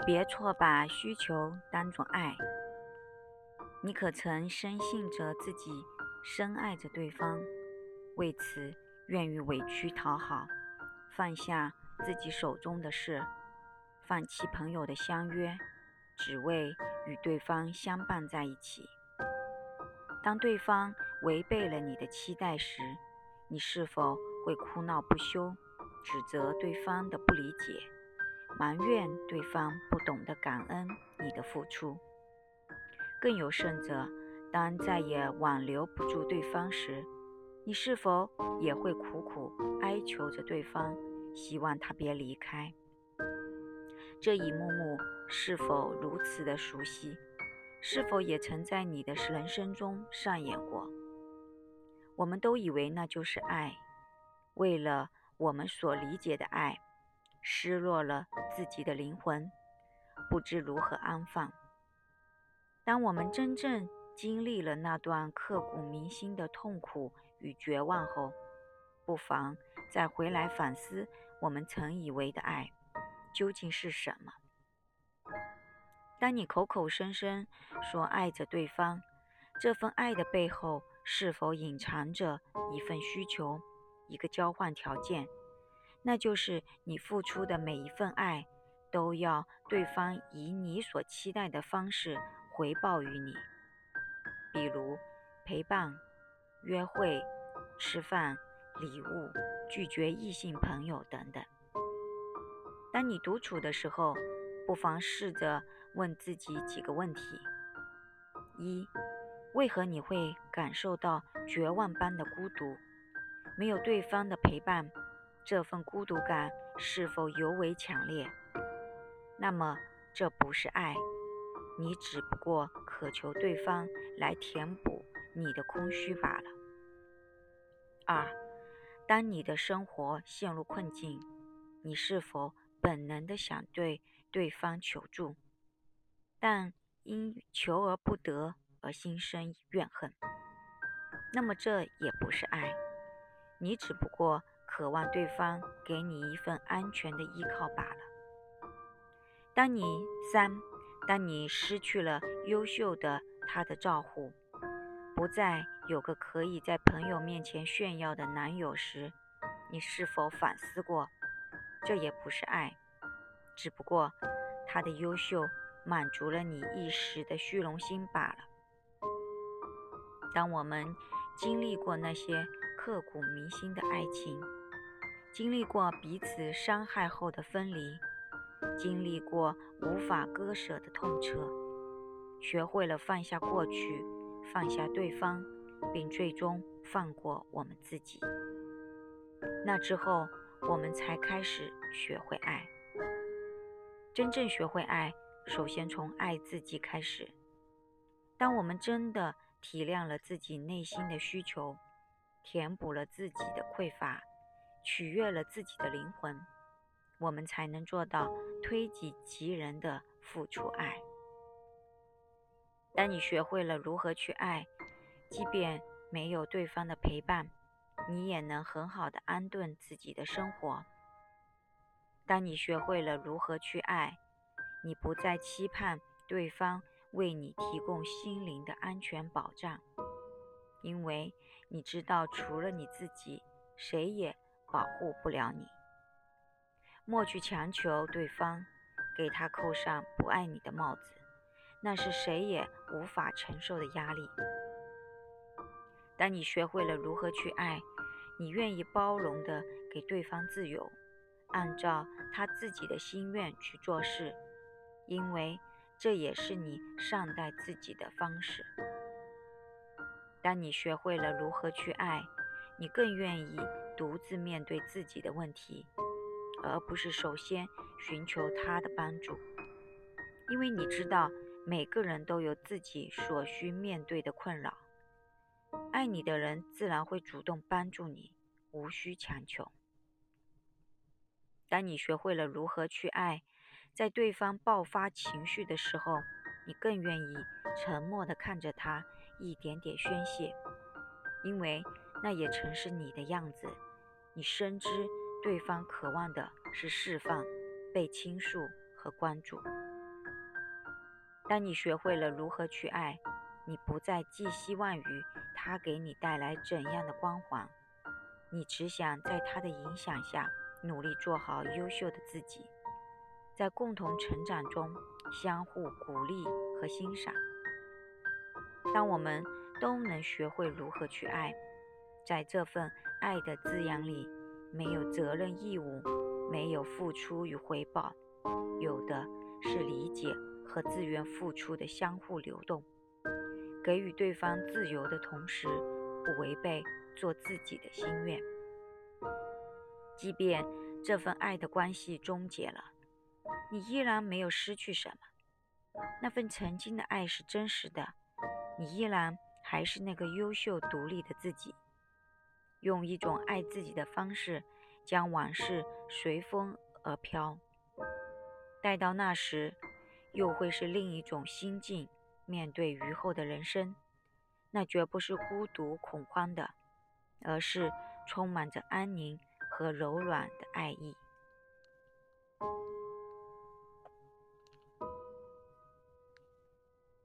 别错把需求当作爱。你可曾深信着自己深爱着对方，为此愿意委屈讨好，放下自己手中的事，放弃朋友的相约，只为与对方相伴在一起。当对方违背了你的期待时，你是否会哭闹不休，指责对方的不理解，埋怨对方不懂得感恩你的付出？更有甚者，当再也挽留不住对方时，你是否也会苦苦哀求着对方，希望他别离开？这一幕幕是否如此的熟悉？是否也曾在你的人生中上演过？我们都以为那就是爱，为了我们所理解的爱，失落了自己的灵魂，不知如何安放。当我们真正经历了那段刻骨铭心的痛苦与绝望后，不妨再回来反思我们曾以为的爱究竟是什么。当你口口声声说爱着对方，这份爱的背后是否隐藏着一份需求，一个交换条件？那就是你付出的每一份爱都要对方以你所期待的方式回报于你，比如陪伴、约会、吃饭、礼物、拒绝异性朋友等等。当你独处的时候，不妨试着问自己几个问题：一、为何你会感受到绝望般的孤独？没有对方的陪伴，这份孤独感是否尤为强烈？那么这不是爱，你只不过渴求对方来填补你的空虚罢了。二、当你的生活陷入困境，你是否本能地想对对方求助，但因求而不得而心生怨恨？那么这也不是爱，你只不过渴望对方给你一份安全的依靠罢了。当你失去了优秀的他的照护，不再有个可以在朋友面前炫耀的男友时，你是否反思过，这也不是爱，只不过他的优秀满足了你一时的虚荣心罢了。当我们经历过那些刻骨铭心的爱情，经历过彼此伤害后的分离，经历过无法割舍的痛彻，学会了放下过去，放下对方，并最终放过我们自己，那之后我们才开始学会爱。真正学会爱，首先从爱自己开始。当我们真的体谅了自己内心的需求，填补了自己的匮乏，取悦了自己的灵魂，我们才能做到推己及人的付出爱。当你学会了如何去爱，即便没有对方的陪伴，你也能很好的安顿自己的生活。当你学会了如何去爱，你不再期盼对方为你提供心灵的安全保障，因为你知道除了你自己，谁也保护不了你。莫去强求对方，给他扣上不爱你的帽子，那是谁也无法承受的压力。当你学会了如何去爱，你愿意包容地给对方自由，按照他自己的心愿去做事，因为这也是你善待自己的方式。当你学会了如何去爱，你更愿意独自面对自己的问题，而不是首先寻求他的帮助，因为你知道每个人都有自己所需面对的困扰。爱你的人自然会主动帮助你，无需强求。当你学会了如何去爱，在对方爆发情绪的时候，你更愿意沉默地看着他一点点宣泄，因为那也曾是你的样子。你深知对方渴望的是释放、被倾诉和关注。 当你学会了如何去爱，你不再寄希望于他给你带来怎样的光环，你只想在他的影响下努力做好优秀的自己，在共同成长中相互鼓励和欣赏。当我们都能学会如何去爱，在这份爱的滋养里，没有责任义务，没有付出与回报，有的是理解和自愿付出的相互流动。给予对方自由的同时，不违背做自己的心愿。即便这份爱的关系终结了，你依然没有失去什么。那份曾经的爱是真实的，你依然还是那个优秀独立的自己。用一种爱自己的方式，将往事随风而飘。待到那时，又会是另一种心境，面对余后的人生，那绝不是孤独恐慌的，而是充满着安宁和柔软的爱意。